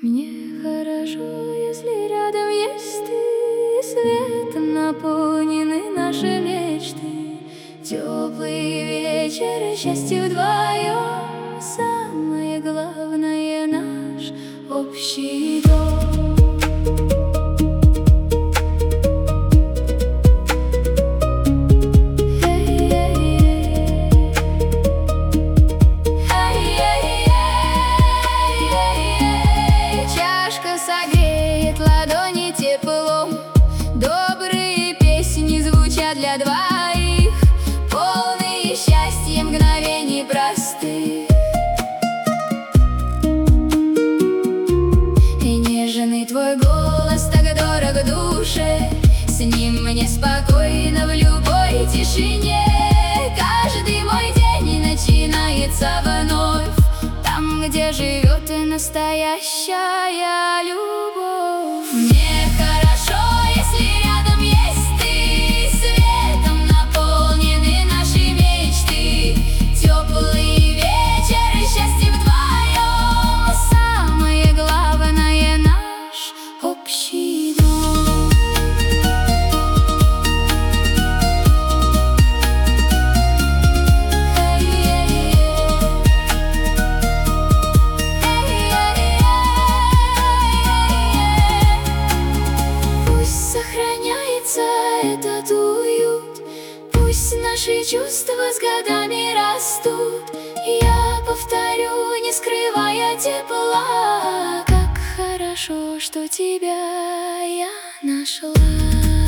Мне хорошо, если рядом есть ты, и светом наполнены наши мечты. Теплый вечер и счастье вдвоем, самое главное — наш общий дом. Согреет ладони теплом, добрые песни звучат для двоих, полные счастья мгновений простых. И нежный твой голос так дорог душе, с ним мне спокойно в любой тишине. Каждый мой день начинается вновь, там, где живет настоящая любовь. Мне хорошо, если рядом есть ты, светом наполнены наши мечты. Теплый вечер и счастье вдвоем, самое главное — наш общий дом. Сохраняется этот уют, пусть наши чувства с годами растут. Я повторю, не скрывая тепла, как хорошо, что тебя я нашла.